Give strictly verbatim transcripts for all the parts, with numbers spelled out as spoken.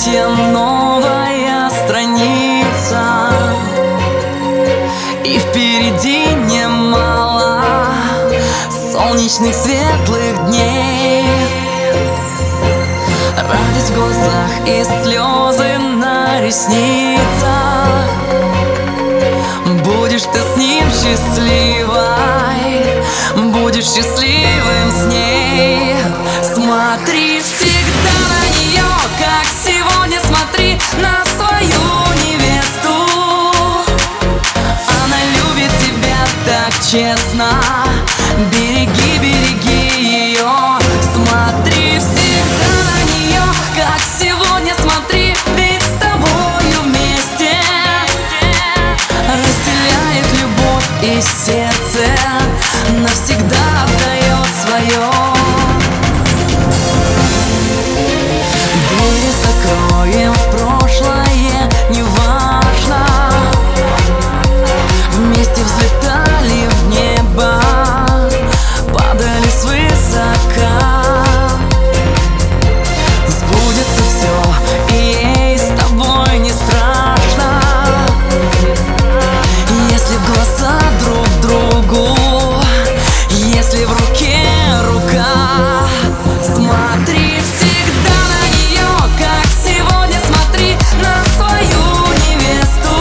событие, новая страница, и впереди немало солнечных светлых дней. Радость в глазах и слезы на ресницах. Будешь ты с ним счастливой, будешь счастливым с ней. Смотри всегда на нее, как сегодня смотри на свою невесту. Она любит тебя так честно, береги, береги ее. Смотри всегда на нее, как сегодня смотри, ведь с тобою вместе разделяет любовь и сердце, навсегда отдает свое. Двери закроем в прошлое, неважно. Вместе взлетали в небо, падали свысока. Сбудется все, и ей с тобой не страшно, если в глаза друг другу, если в руке рука. Смотри всегда на нее, как сегодня смотри на свою невесту.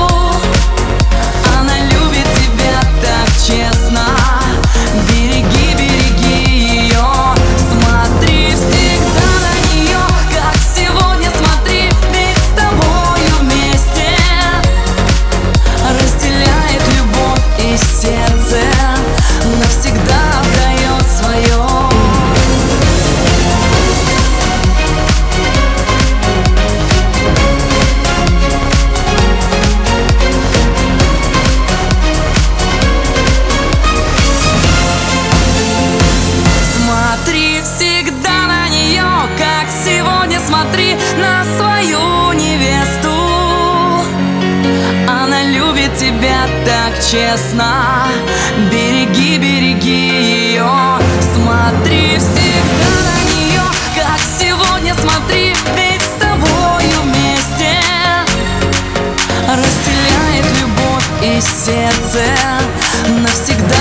Она любит тебя так честно, береги, береги ее. Смотри всегда на нее, как сегодня смотри, ведь с тобою вместе разделяет любовь и сердце, навсегда отдает свое. Смотри всегда на нее, как сегодня смотри на свою невесту. Она любит тебя так честно, береги, береги ее. Смотри всегда на нее, как сегодня смотри, ведь с тобою вместе разделяет любовь и сердце, навсегда